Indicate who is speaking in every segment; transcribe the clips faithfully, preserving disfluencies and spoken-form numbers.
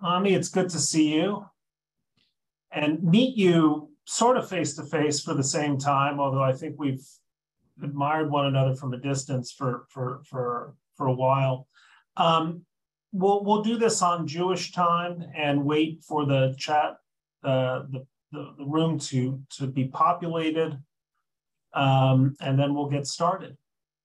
Speaker 1: Ami, it's good to see you and meet you sort of face to face for the same time, although I think we've admired one another from a distance for for for for a while. Um, we'll we'll do this on Jewish time and wait for the chat, uh, the, the the room to to be populated, um, and then we'll get started.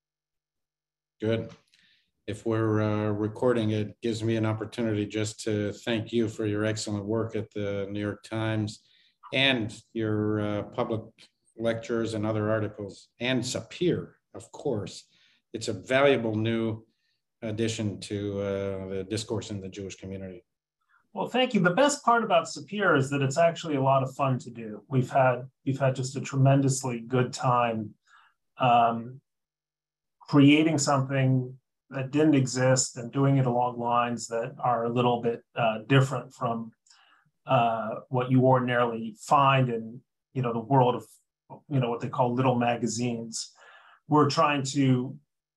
Speaker 2: Good. If we're uh, recording, it gives me an opportunity just to thank you for your excellent work at the New York Times and your uh, public lectures and other articles, and Sapir, of course. It's a valuable new addition to uh, the discourse in the Jewish community.
Speaker 1: Well, thank you. The best part about Sapir is that it's actually a lot of fun to do. We've had we've had just a tremendously good time um, creating something that didn't exist and doing it along lines that are a little bit uh, different from uh, what you ordinarily find in, you know, the world of, you know, what they call little magazines. We're trying to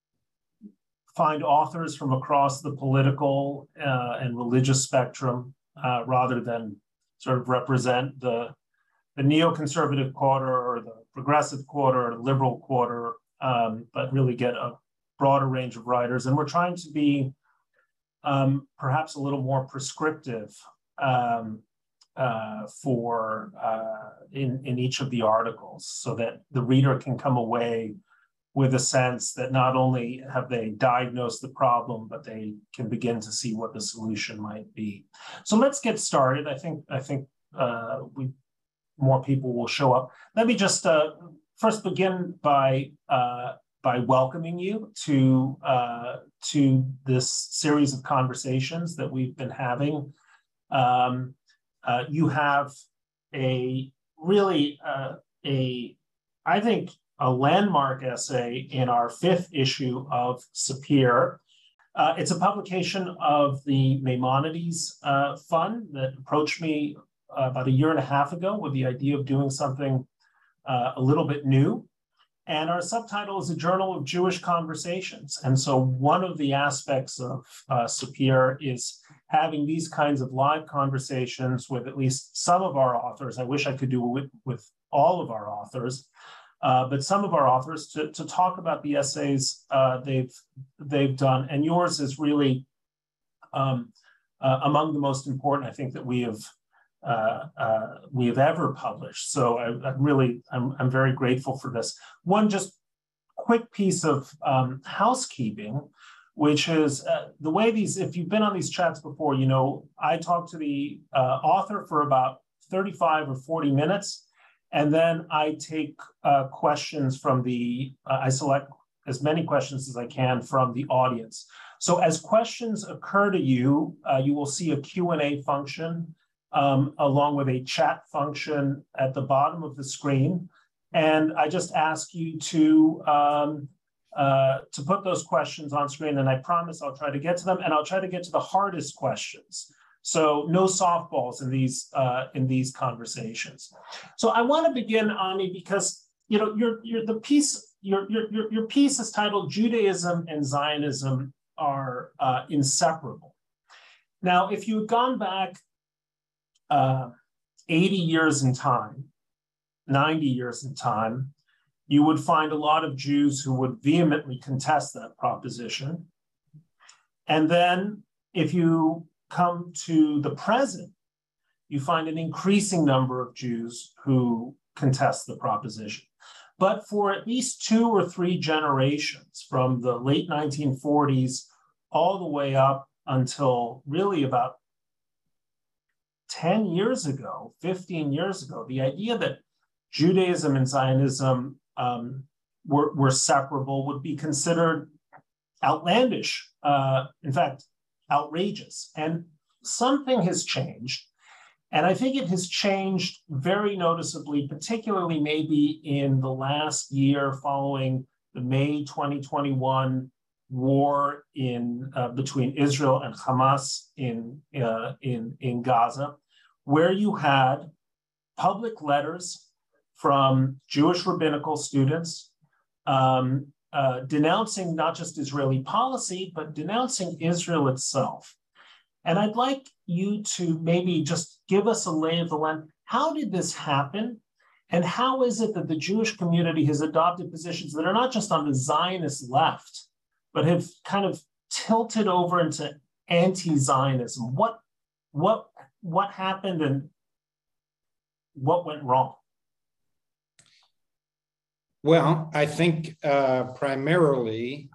Speaker 1: find authors from across the political uh, and religious spectrum uh, rather than sort of represent the, the neoconservative quarter or the progressive quarter or the liberal quarter, um, but really get a broader range of writers. And we're trying to be um, perhaps a little more prescriptive um, uh, for uh, in, in each of the articles so that the reader can come away with a sense that not only have they diagnosed the problem, but they can begin to see what the solution might be. So let's get started. I think I think uh, we more people will show up. Let me just uh, first begin by uh, by welcoming you to uh, to this series of conversations that we've been having. Um, uh, you have a really uh, a I think. a landmark essay in our fifth issue of Sapir. Uh, it's a publication of the Maimonides uh, Fund that approached me uh, about a year and a half ago with the idea of doing something uh, a little bit new. And our subtitle is A Journal of Jewish Conversations. And so one of the aspects of uh, Sapir is having these kinds of live conversations with at least some of our authors. I wish I could do it with, with all of our authors. Uh, but some of our authors to, to talk about the essays uh, they've they've done, and yours is really um, uh, among the most important, I think, that we have uh, uh, we have ever published. So I, I really I'm I'm very grateful for this. One just quick piece of um, housekeeping, which is uh, the way these. If you've been on these chats before, you know I talk to the uh, author for about thirty-five or forty minutes. And then I take uh, questions from the, uh, I select as many questions as I can from the audience. So as questions occur to you, uh, you will see a Q and A function um, along with a chat function at the bottom of the screen. And I just ask you to, um, uh, to put those questions on screen, and I promise I'll try to get to them, and I'll try to get to the hardest questions. So no softballs in these uh, in these conversations. So I want to begin, Ami, because you know your your the piece your your your piece is titled "Judaism and Zionism Are uh, Inseparable." Now, if you had gone back uh, eighty years in time, ninety years in time, you would find a lot of Jews who would vehemently contest that proposition. And then, if you come to the present, you find an increasing number of Jews who contest the proposition. But for at least two or three generations, from the late nineteen forties all the way up until really about ten years ago, fifteen years ago, the idea that Judaism and Zionism um, were, were separable would be considered outlandish. Uh, in fact, outrageous. And something has changed. And I think it has changed very noticeably, particularly maybe in the last year following the May twenty twenty-one war in uh, between Israel and Hamas in, uh, in, in Gaza, where you had public letters from Jewish rabbinical students um, Uh, denouncing not just Israeli policy, but denouncing Israel itself. And I'd like you to maybe just give us a lay of the land. How did this happen? And how is it that the Jewish community has adopted positions that are not just on the Zionist left, but have kind of tilted over into anti-Zionism? What, what, what happened and what went wrong?
Speaker 2: Well, I think uh, primarily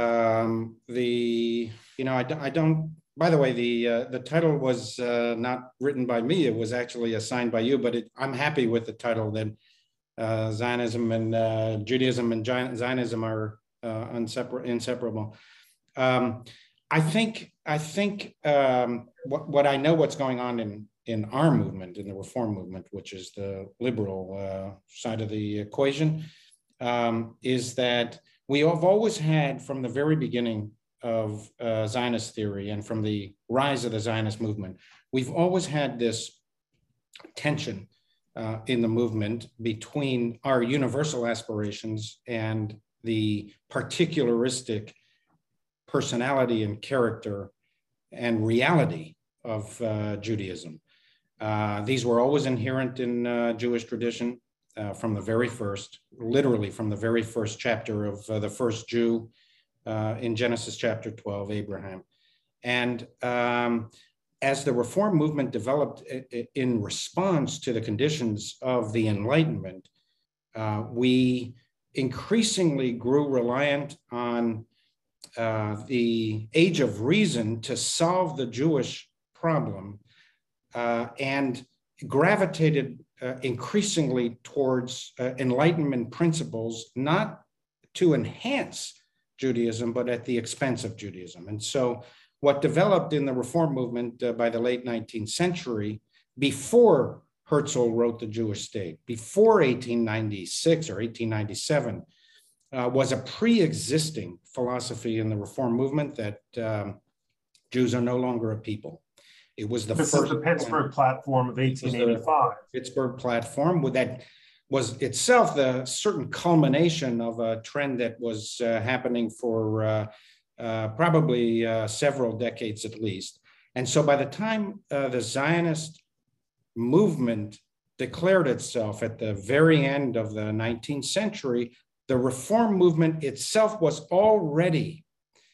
Speaker 2: um, the, you know, I, I don't, by the way, the uh, the title was uh, not written by me. It was actually assigned by you, but it, I'm happy with the title that uh, Zionism and uh, Judaism and Zionism are uh, insepar inseparable. Um, I think, I think um, what, what I know what's going on in, in our movement, in the Reform movement, which is the liberal uh, side of the equation, um, is that we have always had from the very beginning of uh, Zionist theory and from the rise of the Zionist movement, we've always had this tension uh, in the movement between our universal aspirations and the particularistic personality and character and reality of uh, Judaism. Uh, these were always inherent in uh, Jewish tradition uh, from the very first, literally from the very first chapter of uh, the first Jew uh, in Genesis chapter twelve, Abraham. And um, as the Reform movement developed in response to the conditions of the Enlightenment, uh, we increasingly grew reliant on uh, the age of reason to solve the Jewish problem uh, and gravitated uh, increasingly towards uh, Enlightenment principles, not to enhance Judaism, but at the expense of Judaism. And so what developed in the Reform movement uh, by the late nineteenth century, before Herzl wrote The Jewish State, before eighteen ninety-six or eighteen ninety-seven, uh, was a pre-existing philosophy in the Reform movement that um, Jews are no longer a people. It was the
Speaker 1: this
Speaker 2: first-
Speaker 1: is the Pittsburgh Platform of eighteen eighty-five.
Speaker 2: Pittsburgh Platform with that was itself the certain culmination of a trend that was uh, happening for uh, uh, probably uh, several decades at least. And so by the time uh, the Zionist movement declared itself at the very end of the nineteenth century, the Reform movement itself was already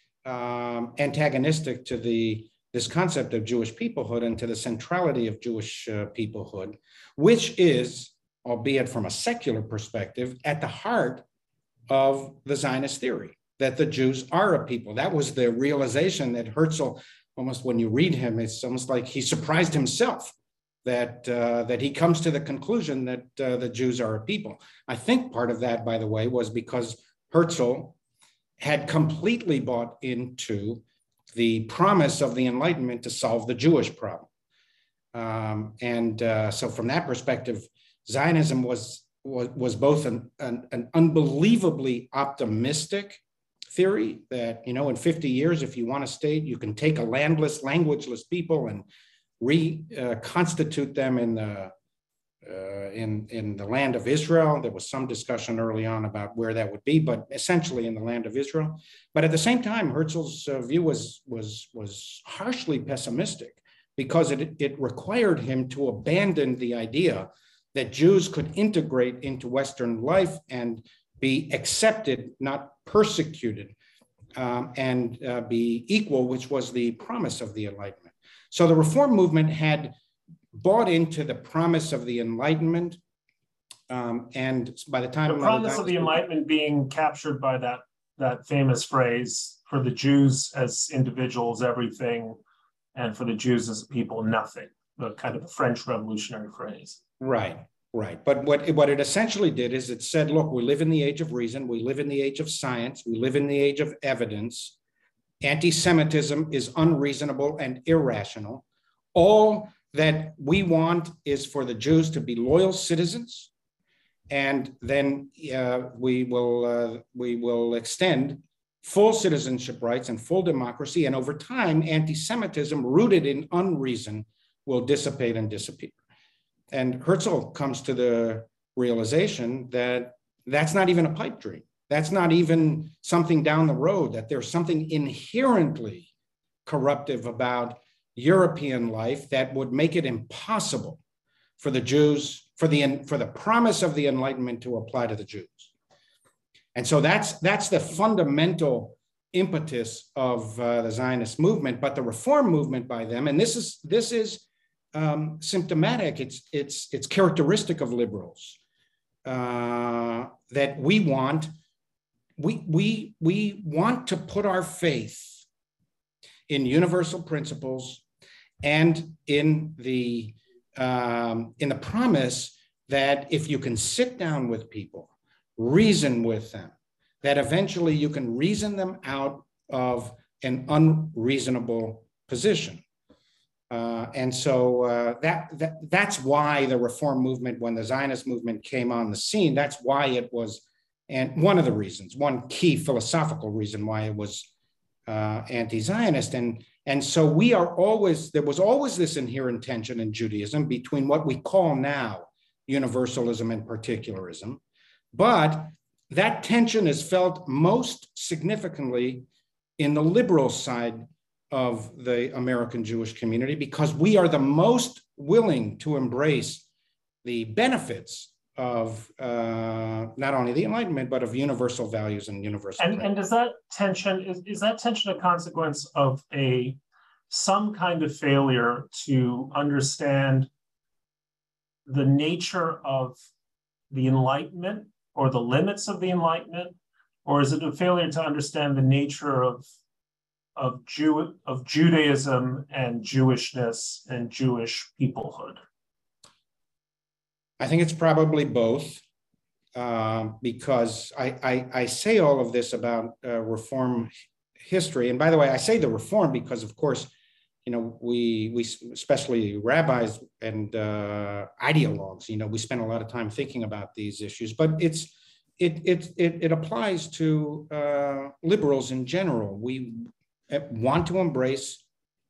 Speaker 2: um, antagonistic to the this concept of Jewish peoplehood and to the centrality of Jewish uh, peoplehood, which is, albeit from a secular perspective, at the heart of the Zionist theory, that the Jews are a people. That was the realization that Herzl, almost when you read him, it's almost like he surprised himself that, uh, that he comes to the conclusion that uh, the Jews are a people. I think part of that, by the way, was because Herzl had completely bought into the promise of the Enlightenment to solve the Jewish problem. Um, and uh, so from that perspective, Zionism was, was, was both an, an, an unbelievably optimistic theory that, you know, in fifty years, if you want a state, you can take a landless, languageless people and reconstitute uh, them in the, uh, in, in the land of Israel. There was some discussion early on about where that would be, but essentially in the land of Israel. But at the same time, Herzl's uh, view was, was, was harshly pessimistic because it, it required him to abandon the idea that Jews could integrate into Western life and be accepted, not persecuted, um, and uh, be equal, which was the promise of the Enlightenment. So the Reform movement had bought into the promise of the Enlightenment, um, and by the time-
Speaker 1: The promise of the Enlightenment being captured by that, that famous phrase, for the Jews as individuals, everything, and for the Jews as a people, nothing, the kind of the French Revolutionary phrase.
Speaker 2: Right, right. But what, what it essentially did is it said, look, we live in the age of reason, we live in the age of science, we live in the age of evidence. Anti-Semitism is unreasonable and irrational. All that we want is for the Jews to be loyal citizens, and then uh, we will uh, we will extend full citizenship rights and full democracy, and over time, anti-Semitism rooted in unreason will dissipate and disappear. And Herzl comes to the realization that that's not even a pipe dream. That's not even something down the road, that there's something inherently corruptive about European life that would make it impossible for the Jews, for the, for the promise of the Enlightenment to apply to the Jews. And so that's, that's the fundamental impetus of uh, the Zionist movement, but the reform movement by them, and this is, this is um, symptomatic, it's, it's, it's characteristic of liberals, uh, that we want, we, we, we want to put our faith in universal principles and in the, um, in the promise that if you can sit down with people, reason with them, that eventually you can reason them out of an unreasonable position. Uh, and so uh, that, that, that's why the reform movement, when the Zionist movement came on the scene, that's why it was, and one of the reasons, one key philosophical reason why it was uh, anti-Zionist. And, and so we are always, there was always this inherent tension in Judaism between what we call now universalism and particularism. But that tension is felt most significantly in the liberal side of the American Jewish community, because we are the most willing to embrace the benefits of uh, not only the Enlightenment, but of universal values and universal.
Speaker 1: And, and does that tension, is, is that tension a consequence of a some kind of failure to understand the nature of the Enlightenment or the limits of the Enlightenment, or is it a failure to understand the nature of of Jew of Judaism and Jewishness and Jewish peoplehood?
Speaker 2: I think it's probably both, uh, because I, I I say all of this about uh, reform history, and by the way, I say the reform because, of course, you know, we we especially rabbis and uh, ideologues, you know, we spend a lot of time thinking about these issues, but it's it it it, it applies to uh, liberals in general. We want to embrace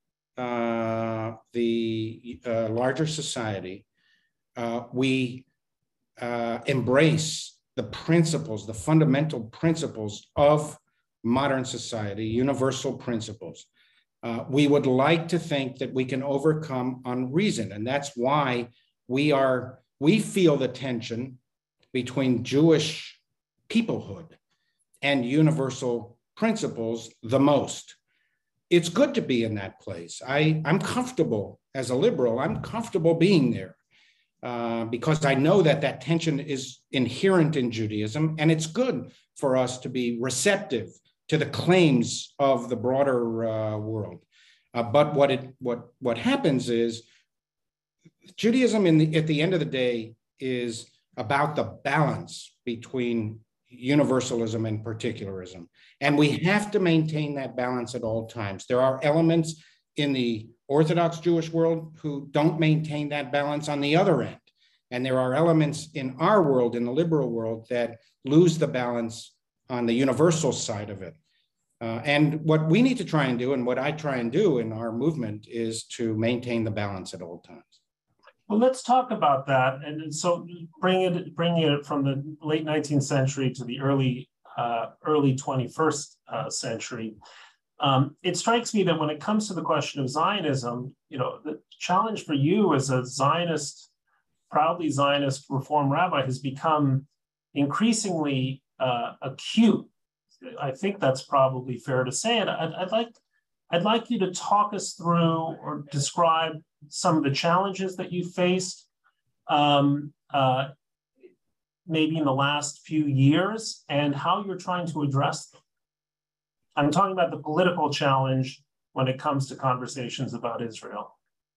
Speaker 2: uh, the uh, larger society. Uh, we uh, embrace the principles, the fundamental principles of modern society, universal principles. Uh, we would like to think that we can overcome unreason, and that's why we are, we feel the tension between Jewish peoplehood and universal principles the most. It's good to be in that place. I, I'm comfortable as a liberal, I'm comfortable being there uh, because I know that that tension is inherent in Judaism, and it's good for us to be receptive to the claims of the broader uh, world. Uh, but what it what what happens is Judaism in the, at the end of the day is about the balance between universalism and particularism. And we have to maintain that balance at all times. There are elements in the Orthodox Jewish world who don't maintain that balance on the other end. And there are elements in our world, in the liberal world, that lose the balance on the universal side of it. Uh, and what we need to try and do, and what I try and do in our movement, is to maintain the balance at all times.
Speaker 1: Well, let's talk about that. And so bring it, bringing it from the late nineteenth century to the early, uh, early twenty-first uh, century, um, it strikes me that when it comes to the question of Zionism, you know, the challenge for you as a Zionist, proudly Zionist Reform rabbi has become increasingly uh, acute. I think that's probably fair to say. And I'd, I'd like, I'd like you to talk us through or describe some of the challenges that you faced, um, uh, maybe in the last few years, and how you're trying to address them. I'm talking about the political challenge when it comes to conversations about Israel.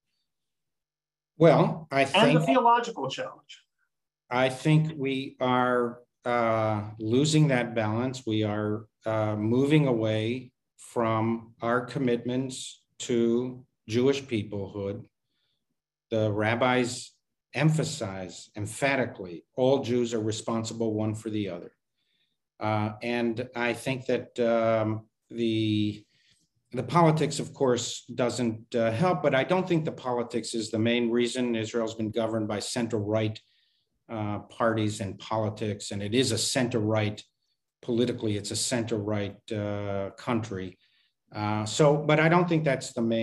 Speaker 2: Well, I think—
Speaker 1: And the theological challenge.
Speaker 2: I think we are uh, losing that balance. We are uh, moving away from our commitments to Jewish peoplehood. The rabbis emphasize emphatically all Jews are responsible one for the other. Uh, and I think that um, the, the politics, of course, doesn't uh, help, but I don't think the politics is the main reason. Israel's been governed by center-right uh, parties and politics, and it is a center-right, politically, it's a center-right uh, country. Uh, so, but I don't think that's the main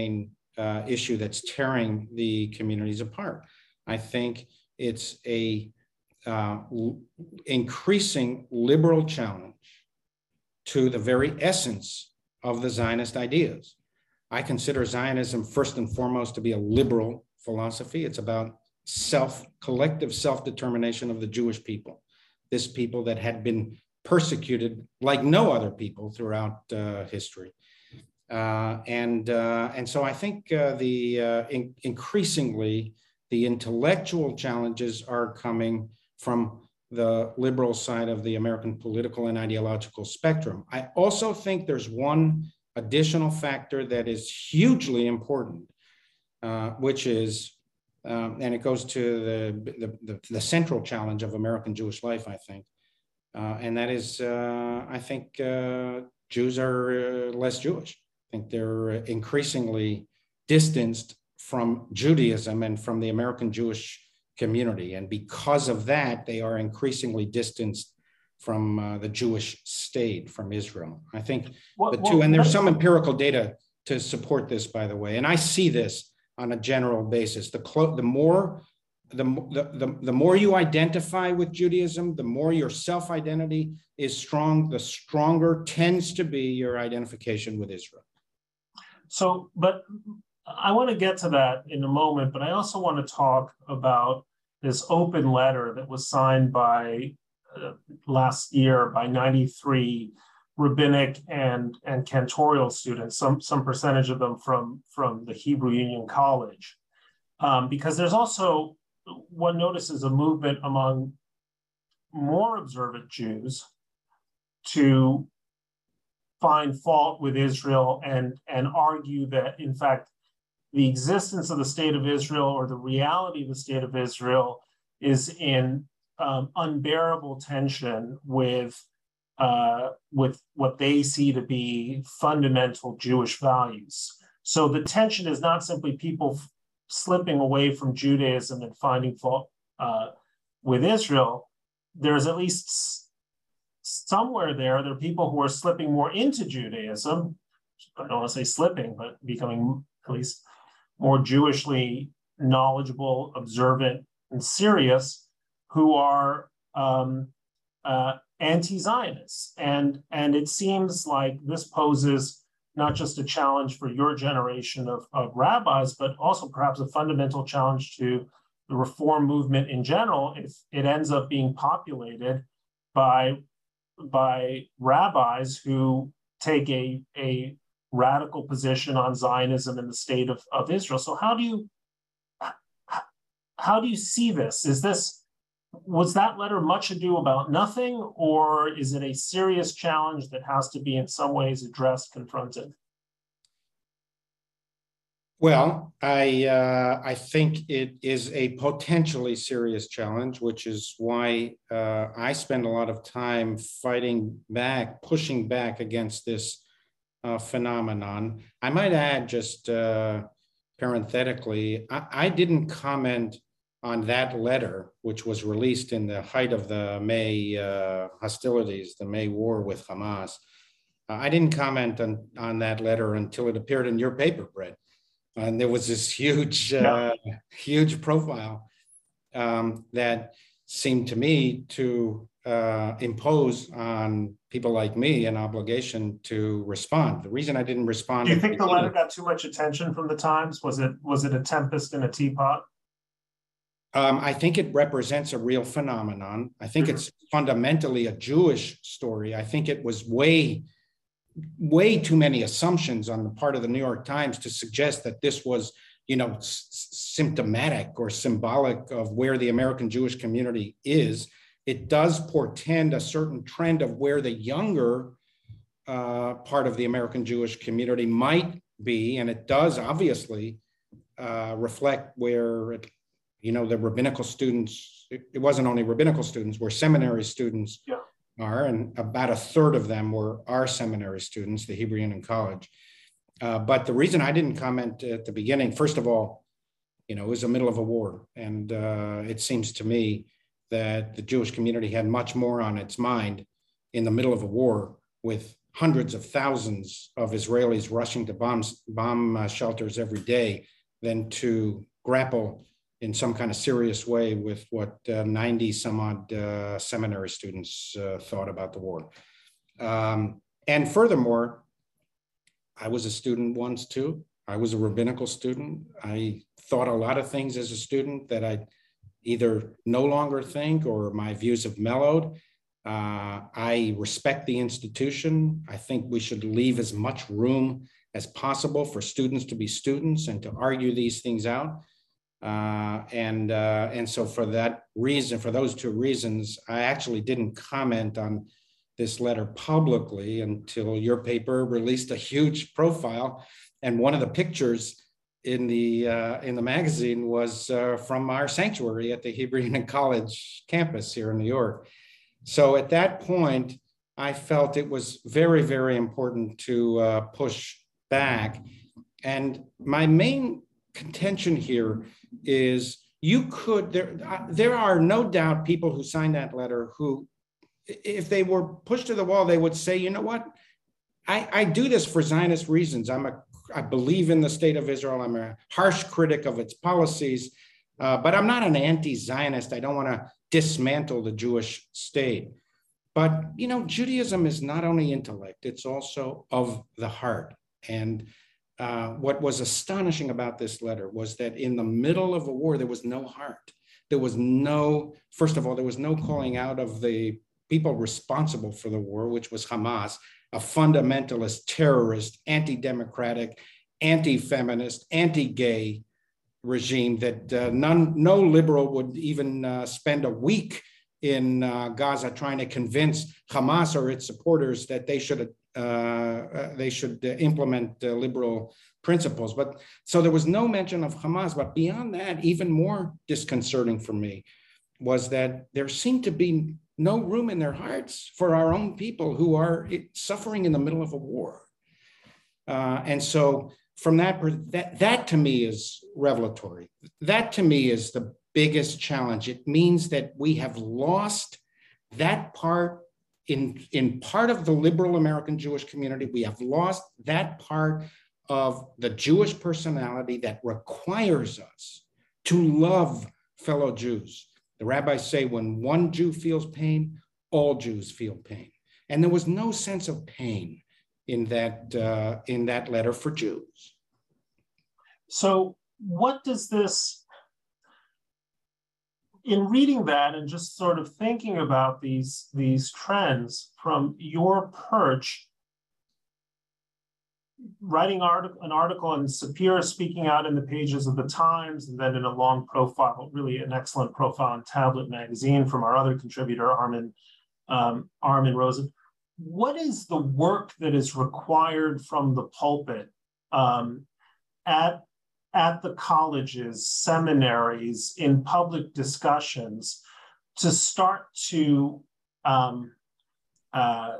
Speaker 2: uh, issue that's tearing the communities apart. I think it's a uh, increasing liberal challenge to the very essence of the Zionist ideas. I consider Zionism first and foremost to be a liberal philosophy. It's about self, collective self-determination of the Jewish people, this people that had been persecuted like no other people throughout uh, history. Uh, and, uh, and so I think uh, the uh, in, increasingly the intellectual challenges are coming from the liberal side of the American political and ideological spectrum. I also think there's one additional factor that is hugely important, uh, which is, um, and it goes to the, the, the, the central challenge of American Jewish life, I think, uh, and that is, uh, I think uh, Jews are uh, less Jewish. I think they're increasingly distanced from Judaism and from the American Jewish community. And because of that, they are increasingly distanced from uh, the Jewish state, from Israel. I think well, the two, well, and there's some empirical data to support this, by the way. And I see this on a general basis. The, clo- the more the, the, the, the more you identify with Judaism, the more your self-identity is strong, the stronger tends to be your identification with Israel.
Speaker 1: So, but I want to get to that in a moment, but I also want to talk about this open letter that was signed by uh, last year by ninety-three rabbinic and, and cantorial students, some, some percentage of them from, from the Hebrew Union College. Um, because there's also, one notices a movement among more observant Jews to find fault with Israel and, and argue that, in fact, the existence of the state of Israel or the reality of the state of Israel is in um, unbearable tension with, uh, with what they see to be fundamental Jewish values. So the tension is not simply people f- slipping away from Judaism and finding fault uh, with Israel. There's at least s- somewhere there, there are people who are slipping more into Judaism. I don't want to say slipping, but becoming at least more Jewishly knowledgeable, observant, and serious, who are um, uh, anti-Zionists. And, and it seems like this poses not just a challenge for your generation of, of rabbis, but also perhaps a fundamental challenge to the reform movement in general if it ends up being populated by, by rabbis who take a, a radical position on Zionism and the state of, of Israel. So how do you how do you see this? Is this, was that letter much ado about nothing, or is it a serious challenge that has to be in some ways addressed, confronted?
Speaker 2: Well, I uh, I think it is a potentially serious challenge, which is why uh, I spend a lot of time fighting back, pushing back against this uh, phenomenon. I might add, just uh, parenthetically, I, I didn't comment on that letter, which was released in the height of the May uh, hostilities, the May war with Hamas. Uh, I didn't comment on, on that letter until it appeared in your paper, Brett. And there was this huge, uh, yeah. huge profile um, that seemed to me to uh, impose on people like me an obligation to respond. The reason I didn't respond.
Speaker 1: Do you think the letter got too much attention from the Times? Was it was it a tempest in a teapot?
Speaker 2: Um, I think it represents a real phenomenon. I think mm-hmm. it's fundamentally a Jewish story. I think it was way, way too many assumptions on the part of the New York Times to suggest that this was, you know, s- symptomatic or symbolic of where the American Jewish community is. It does portend a certain trend of where the younger uh, part of the American Jewish community might be, and it does obviously uh, reflect where it, you know, the rabbinical students, it, it wasn't only rabbinical students, where seminary students yeah. are, and about a third of them were our seminary students, the Hebrew Union College. Uh, but the reason I didn't comment at the beginning, first of all, you know, it was the middle of a war. And uh, it seems to me that the Jewish community had much more on its mind in the middle of a war with hundreds of thousands of Israelis rushing to bombs, bomb uh, shelters every day than to grapple in some kind of serious way with what uh, ninety some odd uh, seminary students uh, thought about the war. Um, and furthermore, I was a student once too. I was a rabbinical student. I thought a lot of things as a student that I either no longer think or my views have mellowed. Uh, I respect the institution. I think we should leave as much room as possible for students to be students and to argue these things out. Uh, and, uh, and so for that reason, for those two reasons, I actually didn't comment on this letter publicly until your paper released a huge profile. And one of the pictures in the, uh, in the magazine was uh, from our sanctuary at the Hebrew Union College campus here in New York. So at that point, I felt it was very, very important to uh, push back. And my main contention here is you could, there, uh, there are no doubt people who signed that letter who, if they were pushed to the wall, they would say, you know what, I, I do this for Zionist reasons. I'm a, I believe in the state of Israel. I'm a harsh critic of its policies, uh, but I'm not an anti-Zionist. I don't want to dismantle the Jewish state. But, you know, Judaism is not only intellect, it's also of the heart. And uh, what was astonishing about this letter was that in the middle of a war, there was no heart. There was no, first of all, there was no calling out of the people responsible for the war, which was Hamas, a fundamentalist, terrorist, anti-democratic, anti-feminist, anti-gay regime that uh, none, no liberal would even uh, spend a week in uh, Gaza trying to convince Hamas or its supporters that they should uh, uh, they should uh, implement uh, liberal principles. But so there was no mention of Hamas. But beyond that, even more disconcerting for me was that there seemed to be no room in their hearts for our own people who are suffering in the middle of a war. Uh, and so from that, that, that to me is revelatory. That to me is the biggest challenge. It means that we have lost that part in, in part of the liberal American Jewish community. We have lost that part of the Jewish personality that requires us to love fellow Jews. The rabbis say when one Jew feels pain, all Jews feel pain. And there was no sense of pain in that, uh, in that letter for Jews.
Speaker 1: So what does this, in reading that and just sort of thinking about these, these trends from your perch, writing article, an article on Sapir, speaking out in the pages of the Times, and then in a long profile, really an excellent profile in Tablet magazine from our other contributor, Armin, um, Armin Rosen. What is the work that is required from the pulpit um, at, at the colleges, seminaries, in public discussions to start to um, uh,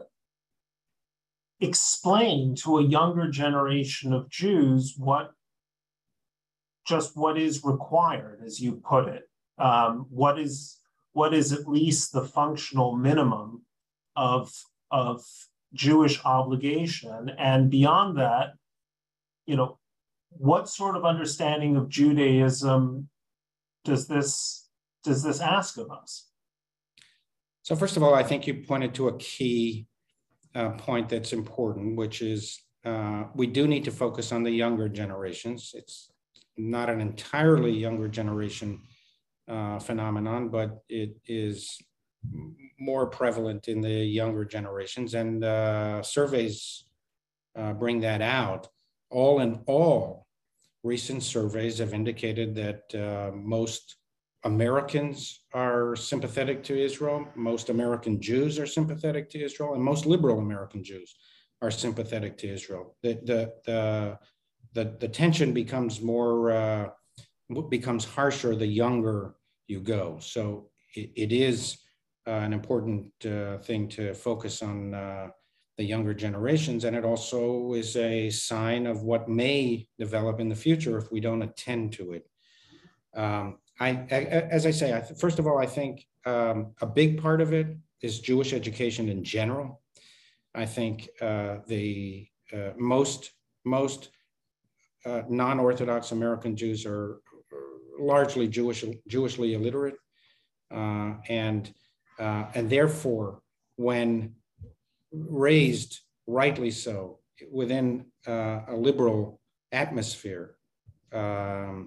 Speaker 1: explain to a younger generation of Jews what just what is required, as you put it, um, what is what is at least the functional minimum of of Jewish obligation, and beyond that, you know, what sort of understanding of Judaism does this does this ask of us?
Speaker 2: So first of all, I think you pointed to a key Uh, point that's important, which is uh, we do need to focus on the younger generations. It's not an entirely younger generation uh, phenomenon, but it is more prevalent in the younger generations, and uh, surveys uh, bring that out. All in all, recent surveys have indicated that uh, most Americans are sympathetic to Israel, most American Jews are sympathetic to Israel, and most liberal American Jews are sympathetic to Israel. The, the, the, the, the tension becomes more, uh, becomes harsher the younger you go. So it, it is uh, an important uh, thing to focus on uh, the younger generations, and it also is a sign of what may develop in the future if we don't attend to it. Um, I, I, as I say, I first of all, I think um, a big part of it is Jewish education in general. I think uh, the uh, most, most uh, non-Orthodox American Jews are largely Jewish, Jewishly illiterate. Uh, and, uh, and therefore, when raised, rightly so, within uh, a liberal atmosphere, um,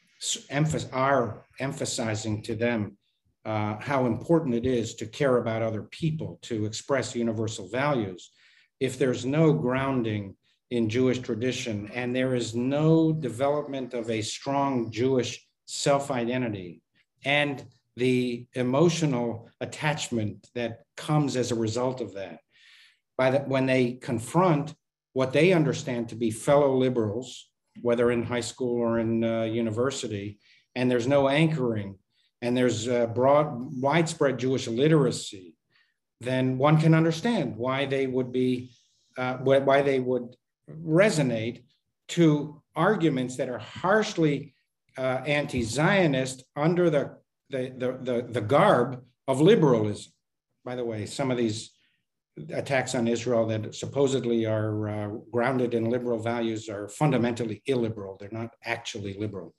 Speaker 2: are emphasizing to them uh, how important it is to care about other people, to express universal values. If there's no grounding in Jewish tradition and there is no development of a strong Jewish self-identity and the emotional attachment that comes as a result of that, by the, when they confront what they understand to be fellow liberals, whether in high school or in uh, university, and there's no anchoring, and there's uh, broad, widespread Jewish illiteracy, then one can understand why they would be, uh, why they would resonate to arguments that are harshly uh, anti-Zionist under the, the, the, the, the garb of liberalism. By the way, some of these attacks on Israel that supposedly are uh, grounded in liberal values are fundamentally illiberal. They're not actually liberal.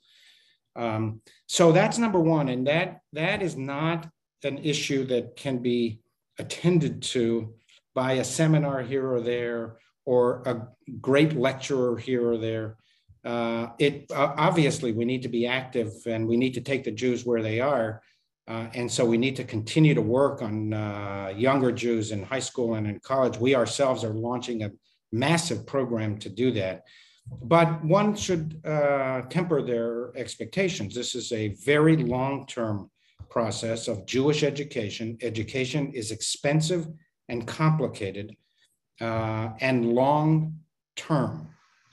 Speaker 2: Um, so that's number one. And that, that is not an issue that can be attended to by a seminar here or there, or a great lecturer here or there. Uh, it uh, obviously, we need to be active and we need to take the Jews where they are. Uh, and so we need to continue to work on uh, younger Jews in high school and in college. We ourselves are launching a massive program to do that. But one should uh, temper their expectations. This is a very long-term process of Jewish education. Education is expensive and complicated uh, and long-term.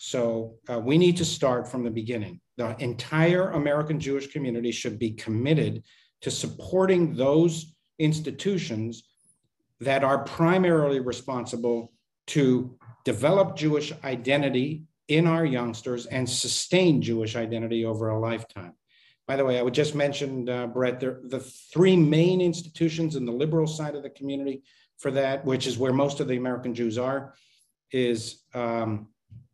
Speaker 2: So uh, we need to start from the beginning. The entire American Jewish community should be committed to supporting those institutions that are primarily responsible to develop Jewish identity in our youngsters and sustain Jewish identity over a lifetime. By the way, I would just mention, uh, Brett, there, the three main institutions in the liberal side of the community for that, which is where most of the American Jews are, is um,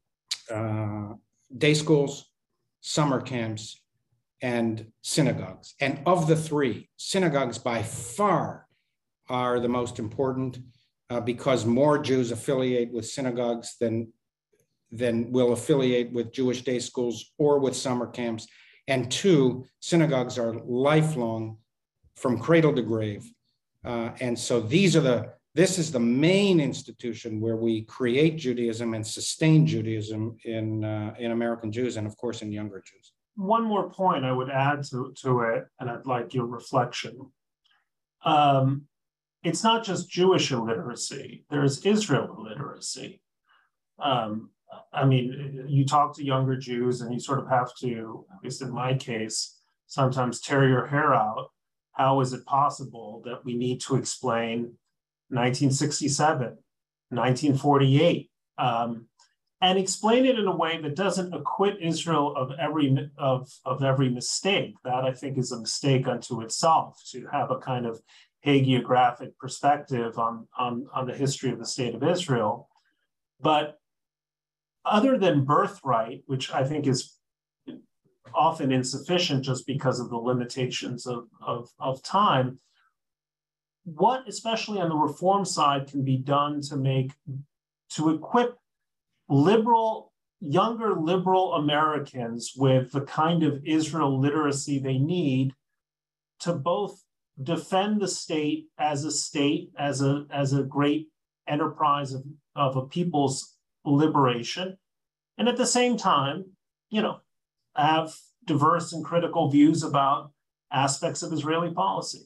Speaker 2: uh, day schools, summer camps, and synagogues. And of the three, synagogues by far are the most important uh, because more Jews affiliate with synagogues than, than will affiliate with Jewish day schools or with summer camps. And two, synagogues are lifelong from cradle to grave. Uh, and so these are the, this is the main institution where we create Judaism and sustain Judaism in, uh, in American Jews and of course in younger Jews.
Speaker 1: One more point I would add to, to it, and I'd like your reflection. Um, it's not just Jewish illiteracy, there's Israel illiteracy. Um, I mean, you talk to younger Jews and you sort of have to, at least in my case, sometimes tear your hair out. How is it possible that we need to explain nineteen sixty-seven, nineteen forty-eight, um, and explain it in a way that doesn't acquit Israel of every of, of every mistake? That I think is a mistake unto itself, to have a kind of hagiographic perspective on, on, on the history of the state of Israel. But other than birthright, which I think is often insufficient just because of the limitations of, of, of time, what, especially on the reform side, can be done to make, to equip liberal, younger liberal Americans with the kind of Israel literacy they need to both defend the state as a state, as a, as a great enterprise of, of a people's liberation, and at the same time, you know, have diverse and critical views about aspects of Israeli policy.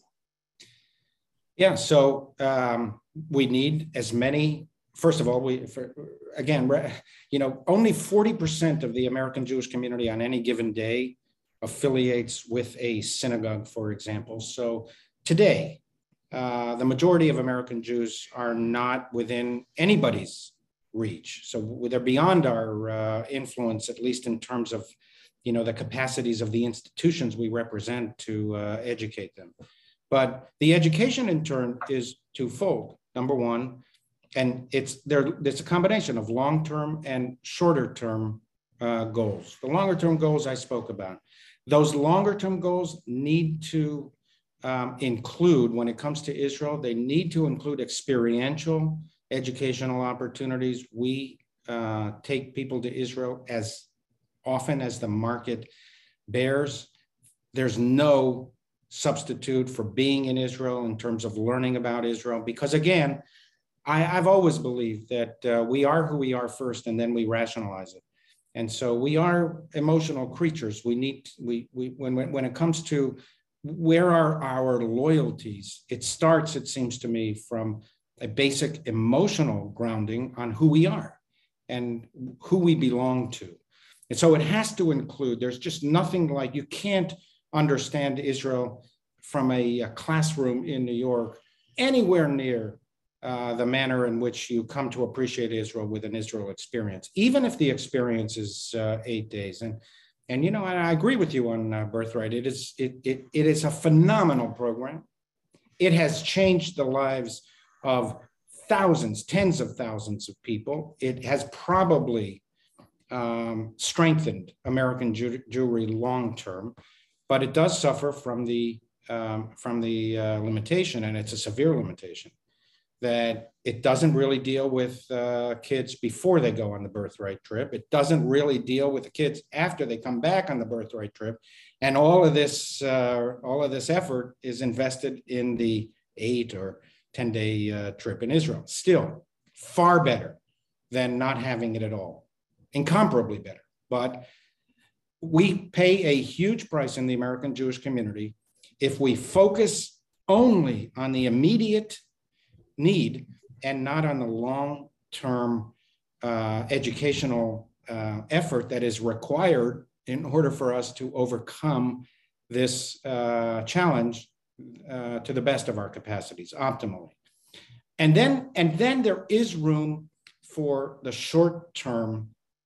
Speaker 2: Yeah, so um, we need as many. First of all, we for, again, you know, only forty percent of the American Jewish community on any given day affiliates with a synagogue, for example. So today, uh, the majority of American Jews are not within anybody's reach. So they're beyond our uh, influence, at least in terms of, you know, the capacities of the institutions we represent to uh, educate them. But the education in turn is twofold. Number one, and it's there. It's a combination of long-term and shorter-term uh, goals. The longer-term goals I spoke about. Those longer-term goals need to um, include, when it comes to Israel, they need to include experiential educational opportunities. We uh, take people to Israel as often as the market bears. There's no substitute for being in Israel in terms of learning about Israel, because again, I, I've always believed that uh, we are who we are first, and then we rationalize it. And so we are emotional creatures. We need, we, we when, when it comes to where are our loyalties, it starts, it seems to me, from a basic emotional grounding on who we are and who we belong to. And so it has to include, there's just nothing like, you can't understand Israel from a, a classroom in New York anywhere near uh, the manner in which you come to appreciate Israel with an Israel experience, even if the experience is uh, eight days. And, and you know, and I agree with you on uh, Birthright. It is, it, it, it is a phenomenal program. It has changed the lives of thousands, tens of thousands of people. It has probably um, strengthened American Jew Jewry long-term, but it does suffer from the, um, from the uh, limitation, and it's a severe limitation, that it doesn't really deal with uh, kids before they go on the birthright trip. It doesn't really deal with the kids after they come back on the birthright trip. And all of this, uh, all of this effort is invested in the eight or ten day uh, trip in Israel. Still far better than not having it at all, incomparably better. But we pay a huge price in the American Jewish community if we focus only on the immediate need and not on the long-term uh, educational uh, effort that is required in order for us to overcome this uh, challenge uh, to the best of our capacities, optimally. And then, and then there is room for the short-term,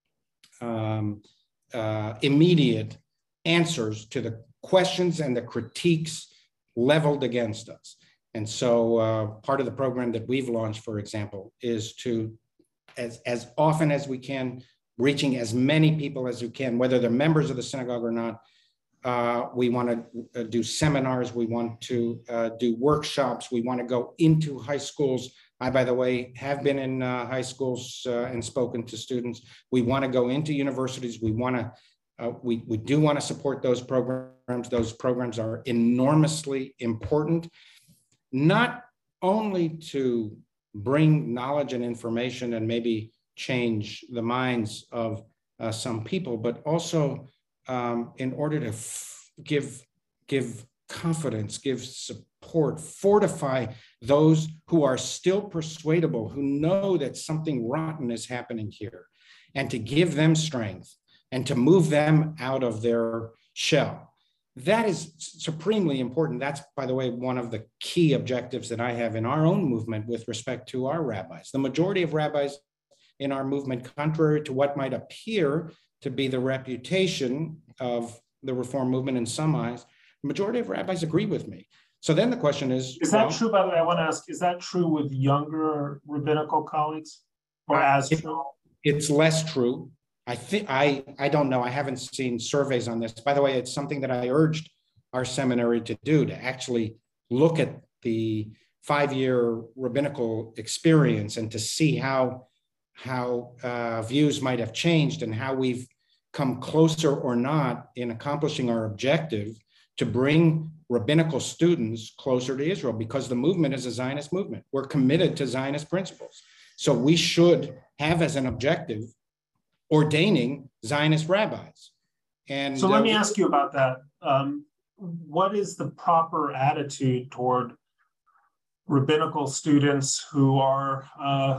Speaker 2: um, uh, immediate answers to the questions and the critiques leveled against us. And so uh, part of the program that we've launched, for example, is to, as, as often as we can, reaching as many people as we can, whether they're members of the synagogue or not. Uh, we want to uh, do seminars. We want to uh, do workshops. We want to go into high schools. I, by the way, have been in uh, high schools uh, and spoken to students. We want to go into universities. We want to, uh, we, we do want to support those programs. Those programs are enormously important, not only to bring knowledge and information and maybe change the minds of uh, some people, but also um, in order to f give, give confidence, give support, fortify those who are still persuadable, who know that something rotten is happening here, and to give them strength and to move them out of their shell. That is supremely important. That's, by the way, one of the key objectives that I have in our own movement with respect to our rabbis. The majority of rabbis in our movement, contrary to what might appear to be the reputation of the Reform movement in some eyes, the majority of rabbis agree with me. So then the question is—
Speaker 1: Is that well, true, by the way? I want to ask, is that true with younger rabbinical colleagues, or I, as
Speaker 2: it,
Speaker 1: true?
Speaker 2: It's less true. I think, I, I don't know, I haven't seen surveys on this. By the way, it's something that I urged our seminary to do, to actually look at the five-year rabbinical experience and to see how, how uh, views might have changed and how we've come closer or not in accomplishing our objective to bring rabbinical students closer to Israel, because the movement is a Zionist movement. We're committed to Zionist principles. So we should have as an objective ordaining Zionist rabbis. And
Speaker 1: so let uh, me ask you about that. Um, what is the proper attitude toward rabbinical students who are uh,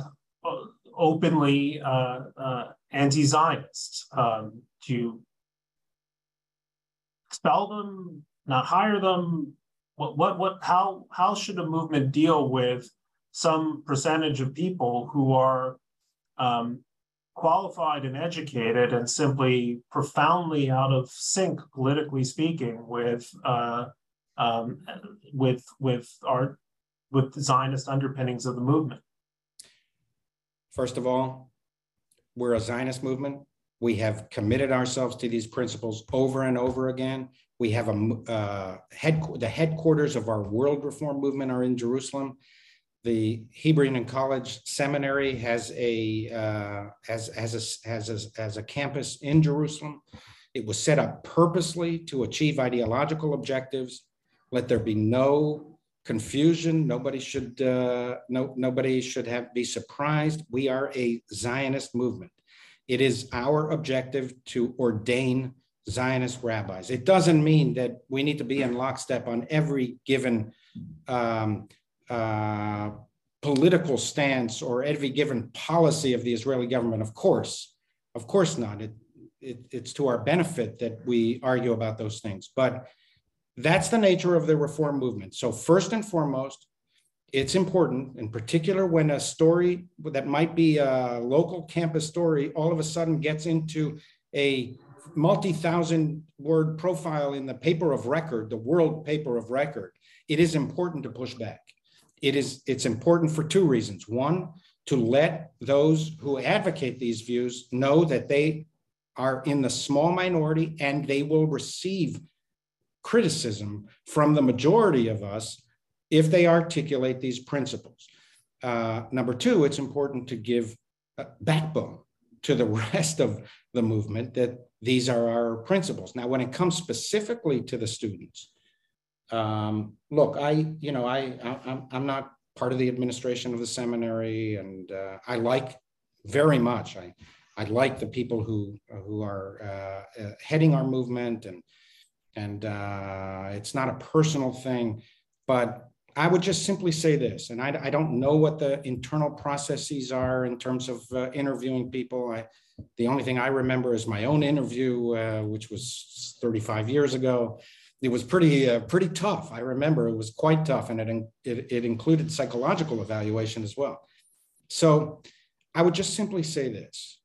Speaker 1: openly uh, uh, anti-Zionist? Um, do you expel them, not hire them? What, what, what, how, how should a movement deal with some percentage of people who are um, qualified and educated and simply profoundly out of sync, politically speaking, with uh, um, with with our with the Zionist underpinnings of the movement?
Speaker 2: First of all, we're a Zionist movement. We have committed ourselves to these principles over and over again. We have a uh, head, the headquarters of our World Reform Movement are in Jerusalem. The Hebrew Union College Seminary has a uh, has has a has a, has a campus in Jerusalem. It was set up purposely to achieve ideological objectives. Let there be no confusion. Nobody should uh, no nobody should have be surprised. We are a Zionist movement. It is our objective to ordain Zionist rabbis. It doesn't mean that we need to be in lockstep on every given um, uh, political stance or every given policy of the Israeli government. Of course, of course not. It, it, it's to our benefit that we argue about those things. But that's the nature of the reform movement. So first and foremost, it's important, in particular when a story that might be a local campus story all of a sudden gets into a multi-thousand word profile in the paper of record, the world paper of record. It is important to push back. It is, it's important for two reasons. One, to let those who advocate these views know that they are in the small minority and they will receive criticism from the majority of us if they articulate these principles. Uh, number two, it's important to give a backbone to the rest of the movement that these are our principles. Now, when it comes specifically to the students, um, look, I, you know, I, I, I'm, I'm not part of the administration of the seminary, and uh, I like very much, I, I like the people who, who are uh, uh, heading our movement, and, and uh, it's not a personal thing, but I would just simply say this, and I, I don't know what the internal processes are in terms of uh, interviewing people. I, the only thing I remember is my own interview, uh, which was thirty-five years ago. It was pretty, uh, pretty tough. I remember it was quite tough, and it, it, it included psychological evaluation as well. So I would just simply say this.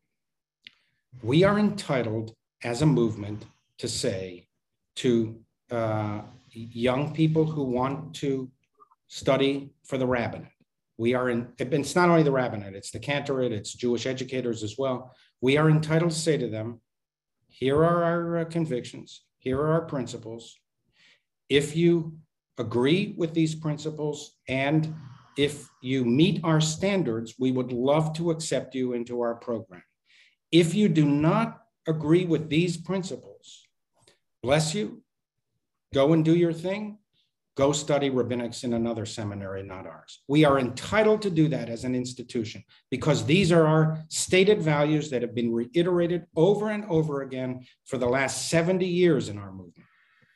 Speaker 2: We are entitled as a movement to say to uh, young people who want to study for the rabbinate. We are in, it's not only the rabbinate, it's the cantorate, it's Jewish educators as well. We are entitled to say to them, here are our uh, convictions, here are our principles. If you agree with these principles and if you meet our standards, we would love to accept you into our program. If you do not agree with these principles, bless you, go and do your thing, go study rabbinics in another seminary, not ours. We are entitled to do that as an institution because these are our stated values that have been reiterated over and over again for the last seventy years in our movement.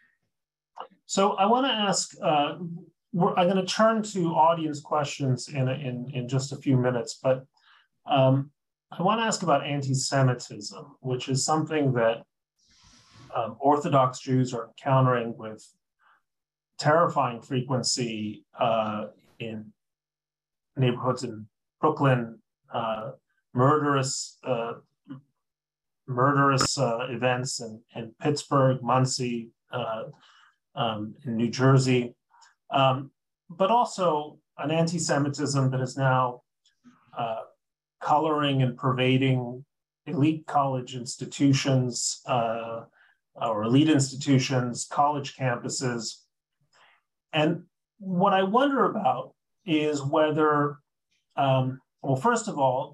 Speaker 1: So I want to ask, uh, we're, I'm going to turn to audience questions in, a, in, in just a few minutes, but um, I want to ask about anti-Semitism, which is something that um, Orthodox Jews are encountering with terrifying frequency uh, in neighborhoods in Brooklyn, uh, murderous uh, murderous uh, events in, in Pittsburgh, Muncie, uh, um, in New Jersey, um, but also an anti-Semitism that is now uh, coloring and pervading elite college institutions uh, or elite institutions, college campuses. And what I wonder about is whether, um, well, first of all,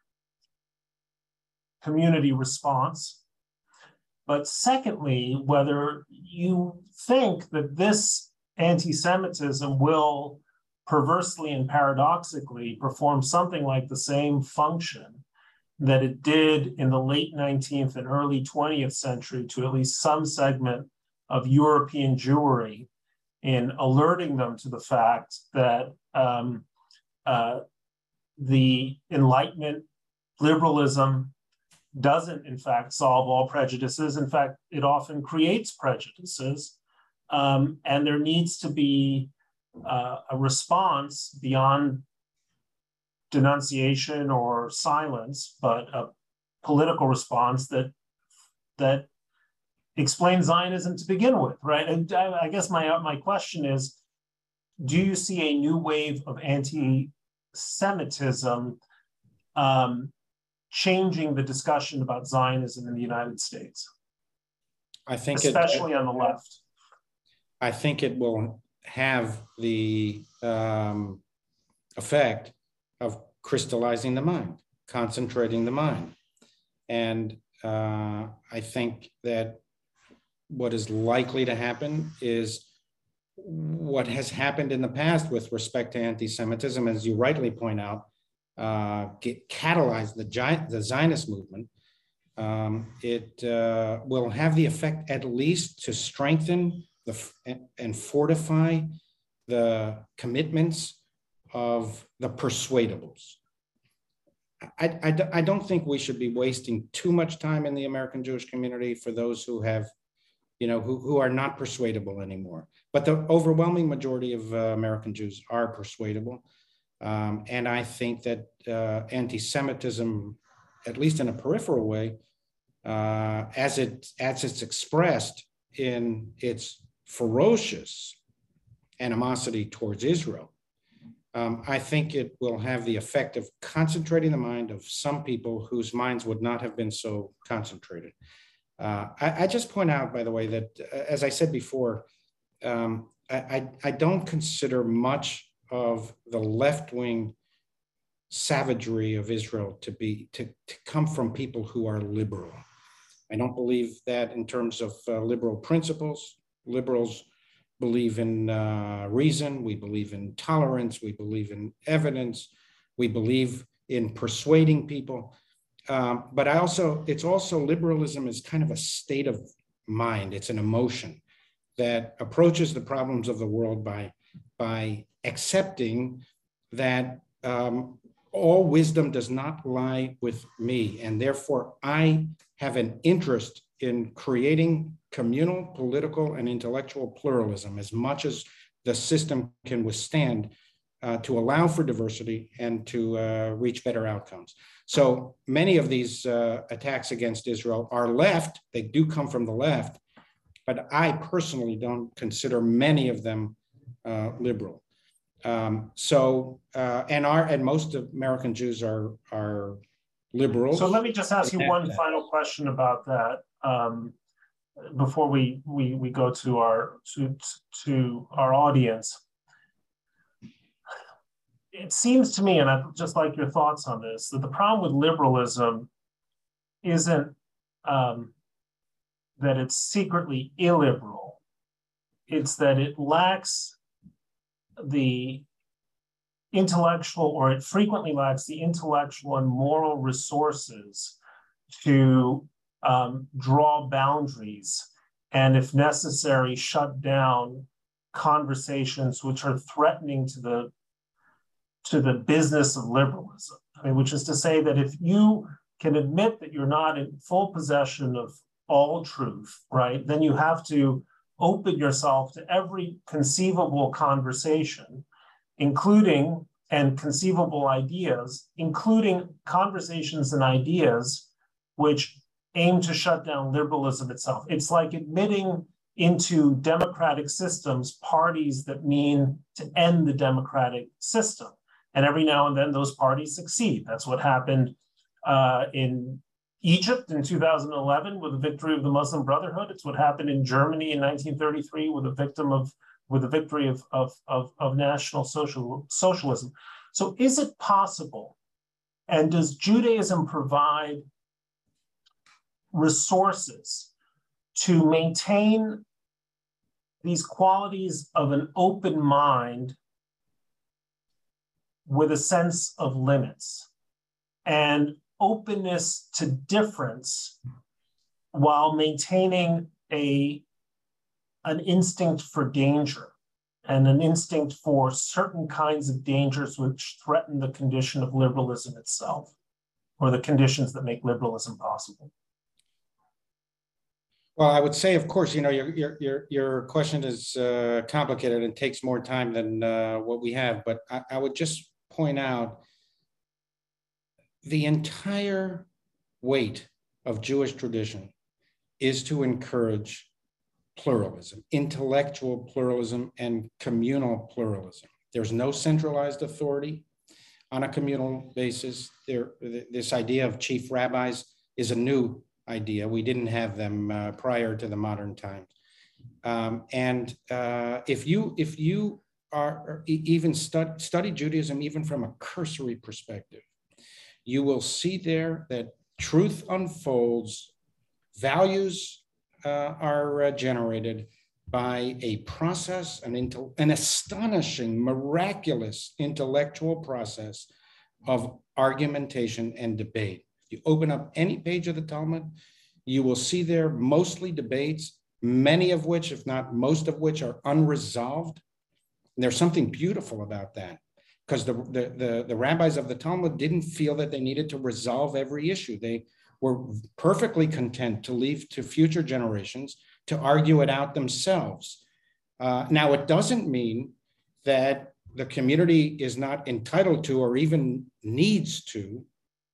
Speaker 1: community response, but secondly, whether you think that this anti-Semitism will perversely and paradoxically perform something like the same function that it did in the late nineteenth and early twentieth century to at least some segment of European Jewry in alerting them to the fact that um, uh, the Enlightenment, liberalism, doesn't in fact solve all prejudices. In fact, it often creates prejudices. Um, and there needs to be uh, a response beyond denunciation or silence, but a political response that that explains Zionism to begin with, right? And I guess my my question is, do you see a new wave of anti-Semitism um, changing the discussion about Zionism in the United States,
Speaker 2: I think
Speaker 1: especially
Speaker 2: it,
Speaker 1: on the left?
Speaker 2: I think it will have the um, effect of crystallizing the mind, concentrating the mind. And uh, I think that what is likely to happen is what has happened in the past with respect to anti-Semitism, as you rightly point out, uh, get, catalyzed the, the Zionist movement. Um, it uh, will have the effect at least to strengthen the, and fortify the commitments of the persuadables. I, I, I don't think we should be wasting too much time in the American Jewish community for those who have, you know, who, who are not persuadable anymore. But the overwhelming majority of uh, American Jews are persuadable. Um, and I think that uh, anti-Semitism, at least in a peripheral way, uh, as, it, as it's expressed in its ferocious animosity towards Israel, Um, I think it will have the effect of concentrating the mind of some people whose minds would not have been so concentrated. Uh, I, I just point out, by the way, that uh, as I said before, um, I, I, I don't consider much of the left-wing savagery of Israel to be to, to come from people who are liberal. I don't believe that in terms of uh, liberal principles. Liberals believe in uh, reason, we believe in tolerance, we believe in evidence, we believe in persuading people. Um, but I also, it's also, liberalism is kind of a state of mind, it's an emotion that approaches the problems of the world by, by accepting that um, all wisdom does not lie with me, and therefore I have an interest in creating communal, political, and intellectual pluralism as much as the system can withstand uh, to allow for diversity and to uh, reach better outcomes. So many of these uh, attacks against Israel are left, they do come from the left, but I personally don't consider many of them uh, liberal. Um, so, uh, and our, and most of American Jews are, are liberals.
Speaker 1: So let me just ask you one final question about that. Um, before we, we we go to our to to our audience. It seems to me, and I'd just like your thoughts on this, that the problem with liberalism isn't um, that it's secretly illiberal. It's that it lacks the intellectual, or it frequently lacks the intellectual and moral resources to Um, draw boundaries, and if necessary, shut down conversations which are threatening to the to the business of liberalism. I mean, which is to say that if you can admit that you're not in full possession of all truth, right, then you have to open yourself to every conceivable conversation, including and conceivable ideas, including conversations and ideas which aim to shut down liberalism itself. It's like admitting into democratic systems parties that mean to end the democratic system. And every now and then those parties succeed. That's what happened uh, in Egypt in two thousand eleven with the victory of the Muslim Brotherhood. It's what happened in Germany in nineteen thirty-three with a victim of with the victory of, of, of, of national social, socialism. So is it possible, and does Judaism provide resources to maintain these qualities of an open mind with a sense of limits and openness to difference while maintaining a, an instinct for danger and an instinct for certain kinds of dangers which threaten the condition of liberalism itself, or the conditions that make liberalism possible?
Speaker 2: Well, I would say, of course, you know, your your your, your question is uh, complicated and takes more time than uh, what we have. But I, I would just point out the entire weight of Jewish tradition is to encourage pluralism, intellectual pluralism, and communal pluralism. There's no centralized authority. on a communal basis. There, this idea of chief rabbis is a new idea. We didn't have them uh, prior to the modern times. Um, and uh, if you if you are even stud, study Judaism even from a cursory perspective, you will see there that truth unfolds, values uh, are uh, generated by a process, an, intel, an astonishing, miraculous intellectual process of argumentation and debate. If you open up any page of the Talmud, you will see there mostly debates, many of which, if not most of which, are unresolved. And there's something beautiful about that, because the, the, the, the rabbis of the Talmud didn't feel that they needed to resolve every issue. They were perfectly content to leave to future generations to argue it out themselves. Uh, now, it doesn't mean that the community is not entitled to or even needs to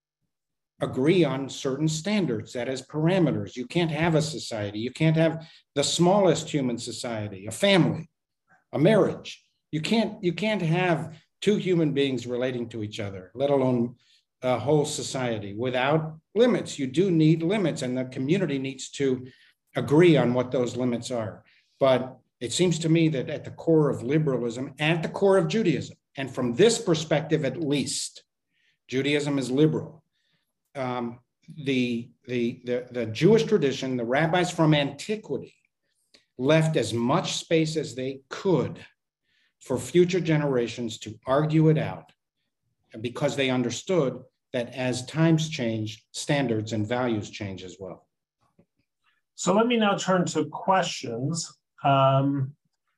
Speaker 2: agree on certain standards, that is, parameters. You can't have a society. You can't have the smallest human society, a family, a marriage. You can't, you can't have two human beings relating to each other, let alone a whole society, without limits. You do need limits, and the community needs to agree on what those limits are. But it seems to me that at the core of liberalism, at the core of Judaism, and from this perspective at least, Judaism is liberal. Um, the, the, the, the Jewish tradition, the rabbis from antiquity, left as much space as they could for future generations to argue it out, because they understood that as times change, standards and values change as well.
Speaker 1: So let me now turn to questions. Um,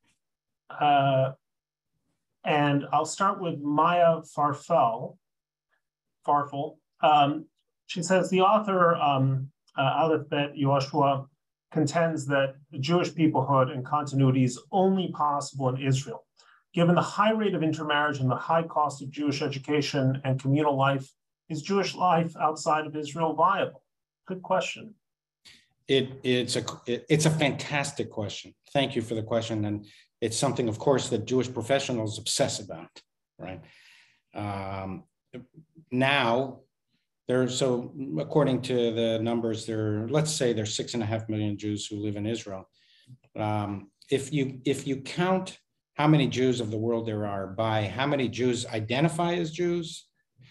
Speaker 1: uh, and I'll start with Maya Farfel. Farfel. Um, she says, the author, um, uh, Aleph Bet Yoshua, contends that the Jewish peoplehood and continuity is only possible in Israel. Given the high rate of intermarriage and the high cost of Jewish education and communal life, is Jewish life outside of Israel viable? Good question.
Speaker 2: It, it's, a, it, it's a fantastic question. Thank you for the question. And it's something, of course, that Jewish professionals obsess about, right? Um, now, there's, so according to the numbers, there, let's say there's six and a half million Jews who live in Israel. Um, if you, if you count how many Jews of the world there are by how many Jews identify as Jews,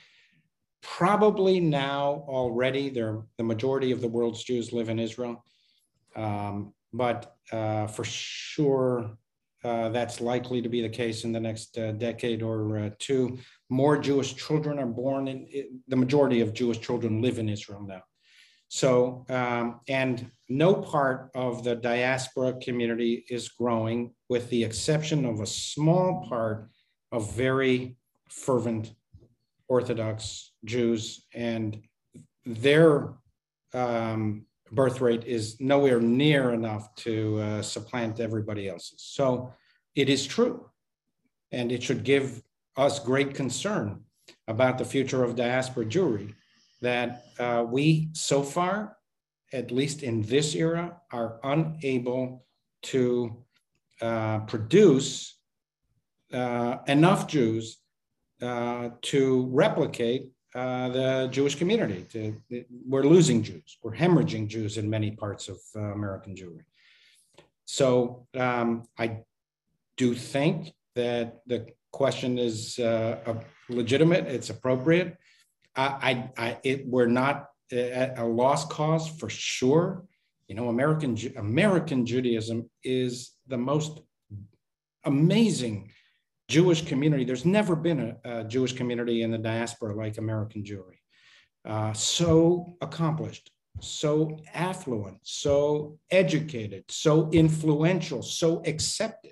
Speaker 2: probably now already there, the majority of the world's Jews live in Israel. Um, but uh, for sure, uh, that's likely to be the case in the next uh, decade or uh, two. More Jewish children are born in, in, the majority of Jewish children live in Israel now. So, um, and no part of the diaspora community is growing, with the exception of a small part of very fervent Orthodox Jews, and their um, birth rate is nowhere near enough to uh, supplant everybody else's. So it is true, and it should give us great concern about the future of diaspora Jewry, that uh, we, so far, at least in this era, are unable to uh, produce uh, enough Jews uh, to replicate uh, the Jewish community. To, we're losing Jews. We're hemorrhaging Jews in many parts of uh, American Jewry. So um, I do think that the question is uh, legitimate. It's appropriate. I, I, it, we're not at a lost cause for sure. You know, American American Judaism is the most amazing Jewish community. There's never been a, a Jewish community in the diaspora like American Jewry. Uh, so accomplished, so affluent, so educated, so influential, so accepted.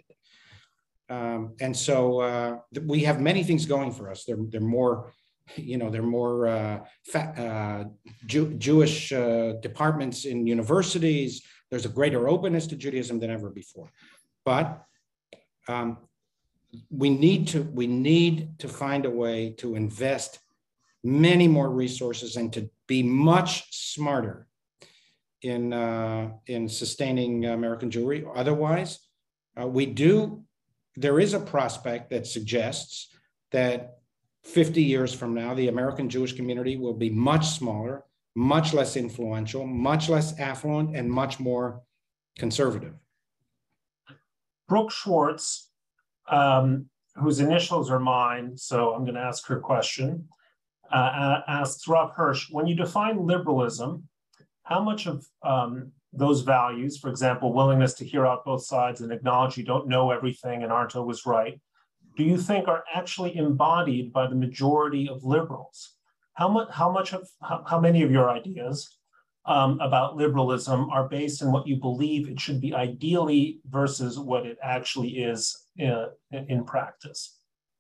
Speaker 2: Um, and so uh, we have many things going for us. They're, they're more You know, there are more uh, fa- uh, Jew- Jewish uh, departments in universities. There's a greater openness to Judaism than ever before. But um, we need to we need to find a way to invest many more resources and to be much smarter in uh, in sustaining American Jewry. Otherwise, uh, we do. There is a prospect that suggests that fifty years from now, the American Jewish community will be much smaller, much less influential, much less affluent, and much more conservative.
Speaker 1: Brooke Schwartz, um, whose initials are mine, so I'm going to ask her question, uh, asks Rav Hirsch, when you define liberalism, how much of um, those values, for example, willingness to hear out both sides and acknowledge you don't know everything and aren't always right, do you think are actually embodied by the majority of liberals? How much, how much of, how, how many of your ideas um, about liberalism are based on what you believe it should be ideally versus what it actually is in, in practice?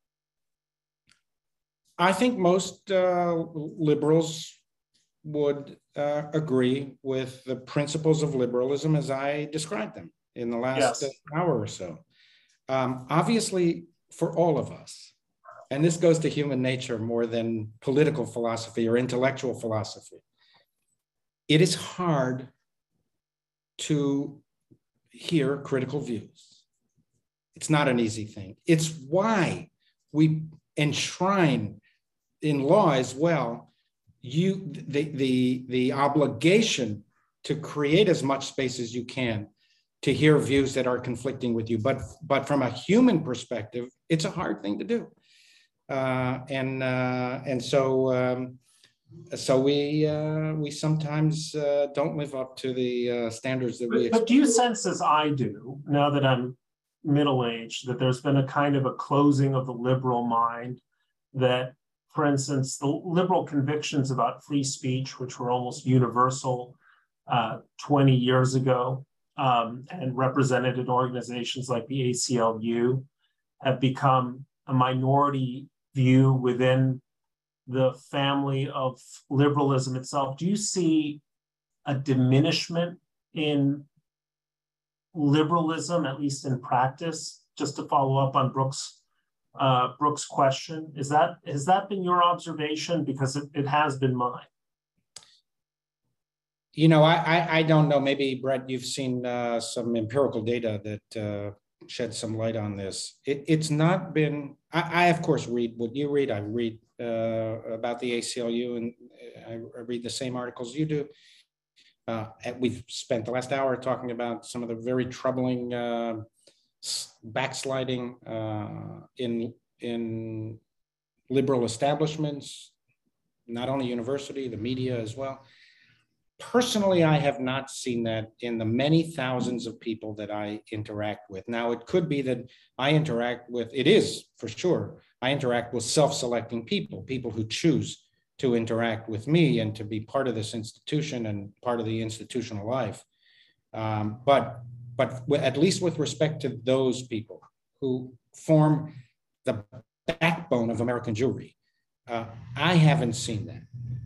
Speaker 2: I think most uh, liberals would uh, agree with the principles of liberalism as I described them in the last
Speaker 1: Yes.
Speaker 2: hour or so. Um, obviously, for all of us, and this goes to human nature more than political philosophy or intellectual philosophy, it is hard to hear critical views. It's not an easy thing. It's why we enshrine in law as well you the, the, the obligation to create as much space as you can to hear views that are conflicting with you. But, but from a human perspective, it's a hard thing to do. Uh, and, uh, and so, um, so we, uh, we sometimes uh, don't live up to the uh, standards that
Speaker 1: but,
Speaker 2: we expect.
Speaker 1: But do you sense, as I do, now that I'm middle-aged, that there's been a kind of a closing of the liberal mind, that, for instance, the liberal convictions about free speech, which were almost universal uh, twenty years ago, um, and represented in organizations like the A C L U, have become a minority view within the family of liberalism itself? Do you see a diminishment in liberalism, at least in practice? Just to follow up on Brooks Uh, Brooks' question. Is that, has that been your observation? Because it, it has been mine.
Speaker 2: You know, I, I, I don't know, maybe Brett, you've seen uh, some empirical data that uh, shed some light on this. It, it's not been, I, I of course read what you read. I read uh, about the A C L U and I, I read the same articles you do. Uh, and we've spent the last hour talking about some of the very troubling uh, backsliding uh, in, in liberal establishments, not only university, the media as well. Personally, I have not seen that in the many thousands of people that I interact with. Now, it could be that I interact with, it is for sure, I interact with self-selecting people, people who choose to interact with me and to be part of this institution and part of the institutional life. Um, but But at least with respect to those people who form the backbone of American Jewry, uh, I haven't seen that.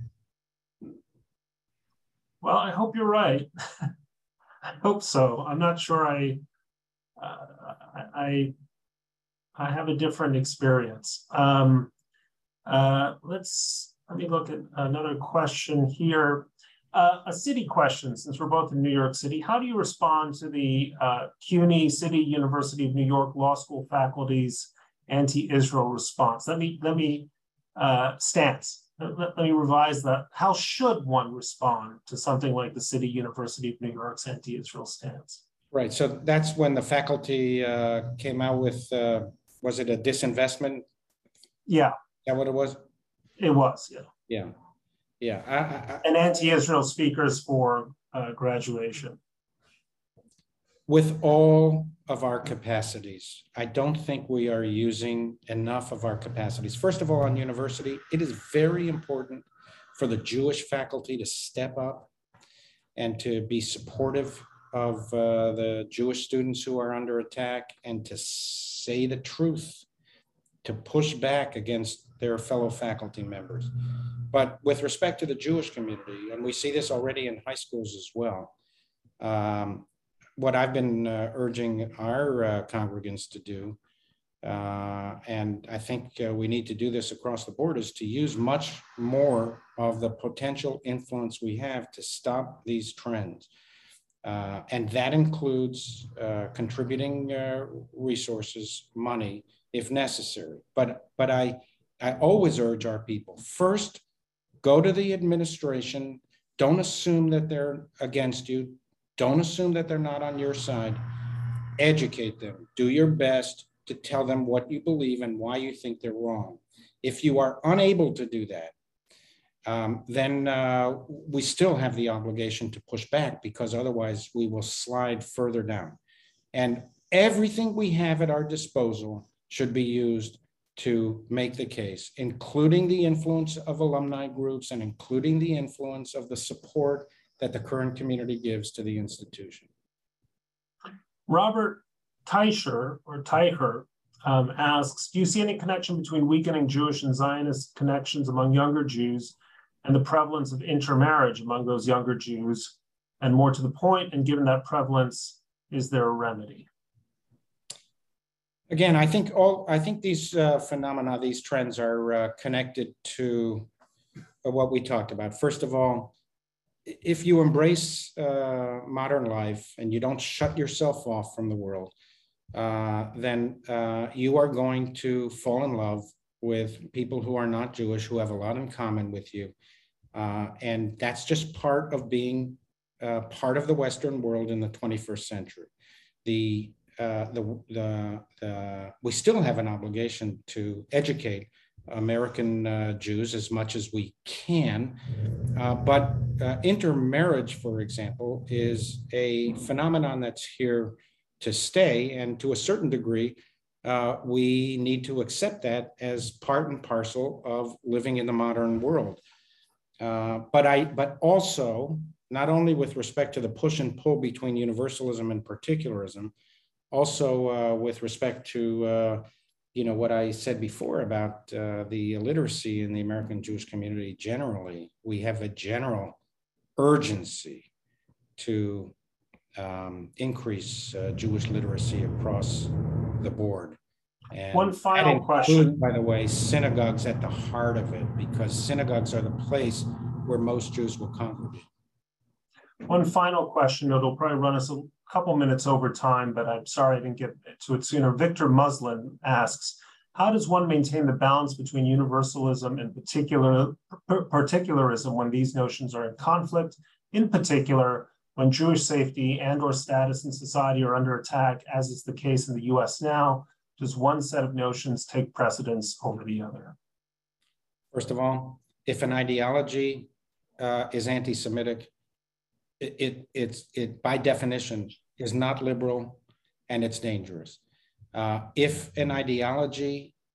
Speaker 1: Well, I hope you're right. I hope so. I'm not sure I, uh, I, I have a different experience. Um, uh, let's, let me look at another question here. Uh, a city question, since we're both in New York City. How do you respond to the uh, CUNY City University of New York Law School faculty's anti-Israel response? Let me, let me, uh, stance. Let, let me revise that. How should one respond to something like the City University of New York's anti-Israel stance?
Speaker 2: Right, so that's when the faculty uh, came out with, uh, was it a disinvestment?
Speaker 1: Yeah.
Speaker 2: Is that what it was?
Speaker 1: It was, yeah.
Speaker 2: Yeah. Yeah, I, I,
Speaker 1: and anti-Israel speakers for uh, graduation.
Speaker 2: With all of our capacities, I don't think we are using enough of our capacities. First of all, on university, it is very important for the Jewish faculty to step up and to be supportive of uh, the Jewish students who are under attack and to say the truth, to push back against their fellow faculty members. But with respect to the Jewish community, and we see this already in high schools as well, um, what I've been uh, urging our uh, congregants to do, uh, and I think uh, we need to do this across the board, is to use much more of the potential influence we have to stop these trends. Uh, and that includes uh, contributing uh, resources, money, if necessary. But, but I, I always urge our people, first, go to the administration. Don't assume that they're against you. Don't assume that they're not on your side. Educate them. Do your best to tell them what you believe and why you think they're wrong. If you are unable to do that, um, then uh, we still have the obligation to push back, because otherwise we will slide further down. And everything we have at our disposal should be used to make the case, including the influence of alumni groups and including the influence of the support that the current community gives to the institution.
Speaker 1: Robert Teicher, or Teicher, um, asks, do you see any connection between weakening Jewish and Zionist connections among younger Jews and the prevalence of intermarriage among those younger Jews? And more to the point, and given that prevalence, is there a remedy?
Speaker 2: Again, I think all I think these uh, phenomena, these trends are uh, connected to uh, what we talked about. First of all, if you embrace uh, modern life and you don't shut yourself off from the world, uh, then uh, you are going to fall in love with people who are not Jewish, who have a lot in common with you. Uh, and that's just part of being uh, part of the Western world in the twenty-first century. The Uh, the, the, the, we still have an obligation to educate American uh, Jews as much as we can, uh, but uh, intermarriage, for example, is a phenomenon that's here to stay, and to a certain degree, uh, we need to accept that as part and parcel of living in the modern world. Uh, but I, but also, not only with respect to the push and pull between universalism and particularism, also, uh, with respect to, uh, you know, what I said before about uh, the illiteracy in the American Jewish community generally, we have a general urgency to um, increase uh, Jewish literacy across the board. And
Speaker 1: one final
Speaker 2: includes,
Speaker 1: question,
Speaker 2: by the way, synagogues at the heart of it, because synagogues are the place where most Jews will congregate.
Speaker 1: One final question, it'll probably run us a couple minutes over time, but I'm sorry I didn't get to it sooner. Victor Muslin asks, how does one maintain the balance between universalism and particular particularism when these notions are in conflict, in particular when Jewish safety and or status in society are under attack, as is the case in the U S now? Does one set of notions take precedence over the other?
Speaker 2: First of all, if an ideology uh, is anti-Semitic, It, it, it's, it by definition is not liberal, and it's dangerous. Uh, if an ideology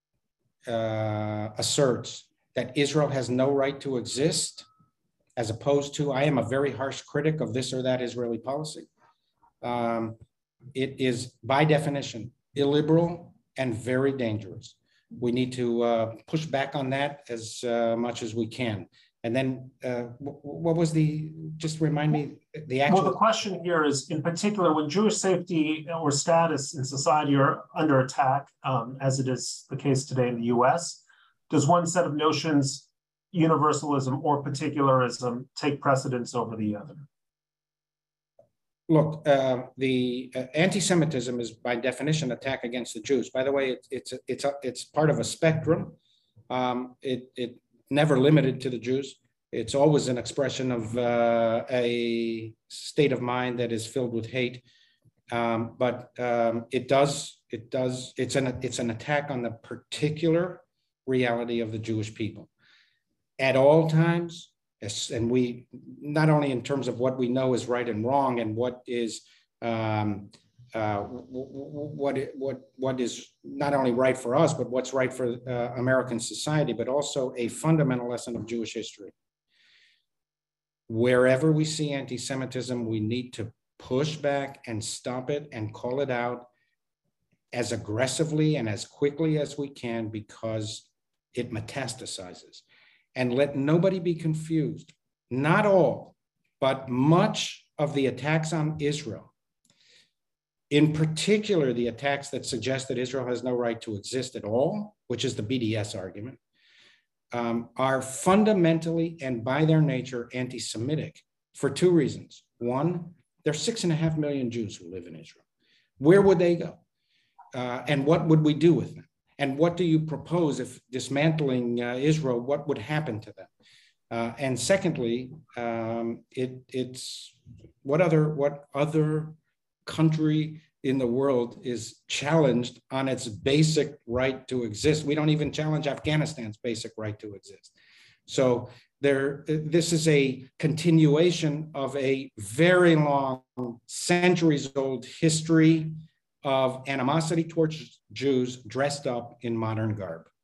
Speaker 2: uh, asserts that Israel has no right to exist, as opposed to, I am a very harsh critic of this or that Israeli policy, um, it is by definition illiberal and very dangerous. We need to uh, push back on that as uh, much as we can. And then, uh, what was the, just remind me, the actual-
Speaker 1: Well, the question here is, in particular, when Jewish safety or status in society are under attack, um, as it is the case today in the U S, does one set of notions, universalism or particularism, take precedence over the other?
Speaker 2: Look, uh, the uh, anti-Semitism is by definition attack against the Jews. By the way, it, it's, it's, a, it's part of a spectrum. Um, it, it never limited to the Jews. It's always an expression of uh, a state of mind that is filled with hate. Um, but um, it does, it does, it's an, it's an attack on the particular reality of the Jewish people. At all times, and we, not only in terms of what we know is right and wrong and what is, um, uh, what, what, what is not only right for us, but what's right for uh, American society, but also a fundamental lesson of Jewish history. Wherever we see anti-Semitism, we need to push back and stop it and call it out as aggressively and as quickly as we can, because it metastasizes. And let nobody be confused. Not all, but much of the attacks on Israel, in particular, the attacks that suggest that Israel has no right to exist at all, which is the B D S argument, um, are fundamentally and by their nature anti-Semitic for two reasons. One, there's six and a half million Jews who live in Israel. Where would they go? Uh, and what would we do with them? And what do you propose if dismantling uh, Israel, what would happen to them? Uh, and secondly, um, it, it's what other, what other country in the world is challenged on its basic right to exist? We don't even challenge Afghanistan's basic right to exist. So there, this is a continuation of a very long, centuries old history of animosity towards Jews dressed up in modern garb.